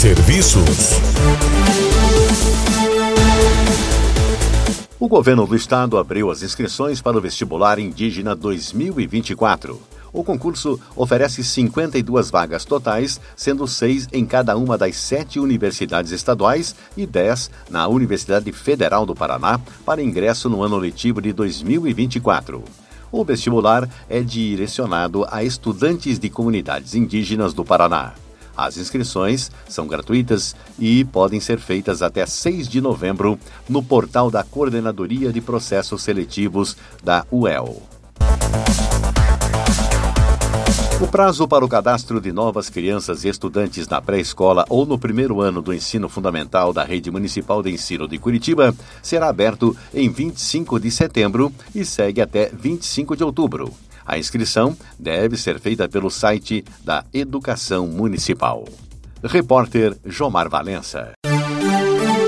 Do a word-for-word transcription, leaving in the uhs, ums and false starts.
Serviços. O governo do estado abriu as inscrições para o Vestibular Indígena dois mil e vinte e quatro. O concurso oferece cinquenta e duas vagas totais, sendo seis em cada uma das sete universidades estaduais e dez na Universidade Federal do Paraná, para ingresso no ano letivo de dois mil e vinte e quatro. O vestibular é direcionado a estudantes de comunidades indígenas do Paraná. As inscrições são gratuitas e podem ser feitas até seis de novembro no portal da Coordenadoria de Processos Seletivos da U E L. O prazo para o cadastro de novas crianças e estudantes na pré-escola ou no primeiro ano do ensino fundamental da Rede Municipal de Ensino de Curitiba será aberto em vinte e cinco de setembro e segue até vinte e cinco de outubro. A inscrição deve ser feita pelo site da Educação Municipal. Repórter Jomar Valença.